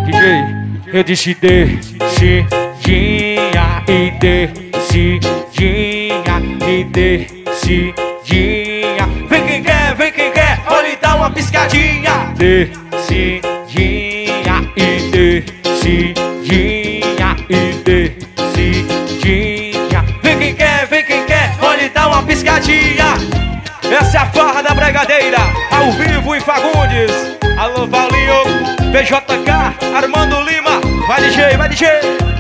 DJ, eu disse descidinha e descidinha e descidinha. Vem quem quer, olha e dá uma piscadinha. Descidinha e descidinha e descidinha. Vem quem quer, olha e dá uma piscadinha. Essa é a farra da Bregadeira, ao vivo em Fagundes. Alô, Paulinho, PJK, Armando Lima. Vai DJ, vai DJ.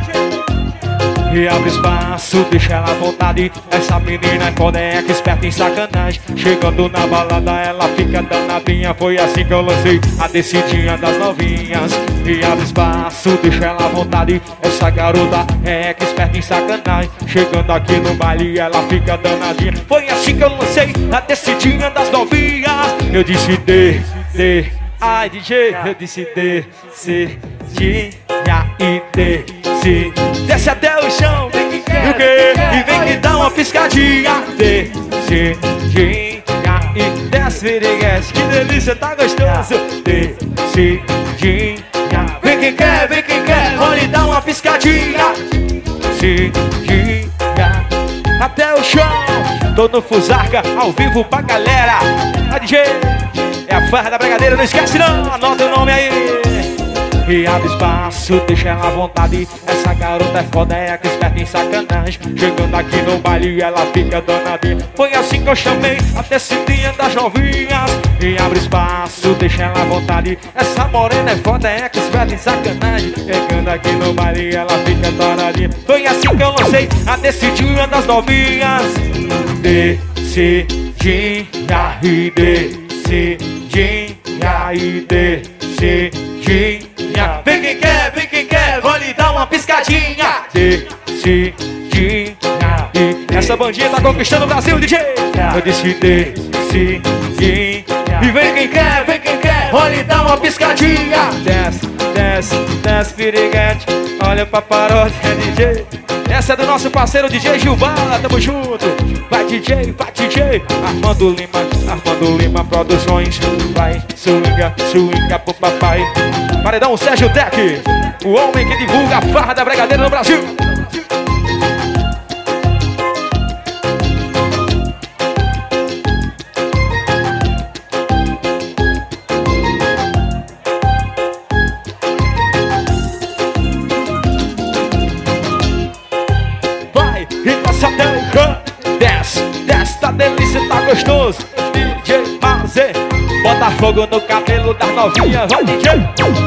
E abre espaço, deixa ela à vontade. Essa menina é coneca, esperta em sacanagem. Chegando na balada, ela fica danadinha. Foi assim que eu lancei a descidinha das novinhas. E abre espaço, deixa ela à vontade. Essa garota é esperta em sacanagem. Chegando aqui no baile, ela fica danadinha. Foi assim que eu lancei a descidinha das novinhas. Eu disse ai DJ, eu disse descidinha e desce até o chão. E o quê? E vem que dá uma piscadinha. Descidinha e desce, viriguete. Que delícia, tá gostoso. Descidinha. Vem quem quer, olha e dá uma piscadinha. Descidinha até o chão. Tô no Fusarca, ao vivo pra galera. A DJ é a farra da Bregadeira, não esquece não, anota o nome aí. E abre espaço, deixa ela à vontade. Essa garota é foda, é que esperta em sacanagem. Chegando aqui no baile, ela fica danadinha. Foi assim que eu chamei a descidinha das novinhas. E abre espaço, deixa ela à vontade. Essa morena é foda, é que esperta em sacanagem. Chegando aqui no baile, ela fica danadinha. Foi assim que eu lancei a descidinha das novinhas. Descidinha e descidinha e descidinha. Vem quem quer, vou lhe dar uma piscadinha. Descidinha. Essa bandinha tá conquistando o Brasil, DJ. Eu disse descidinha. E vem quem quer, vou lhe dar uma piscadinha. Desce, piriguete. Olha pra paródia, DJ. Essa é do nosso parceiro DJ Gilbala, tamo junto. Vai DJ, Armando Lima Produções. Vai, swinga pro papai. Paredão Sérgio Tec, o homem que divulga a farra da Bregadeira no Brasil. Vai, e desce até o chão. Desce, tá delícia, tá gostoso. DJ Mazé, bota fogo no cabelo das novinhas. Vai DJ.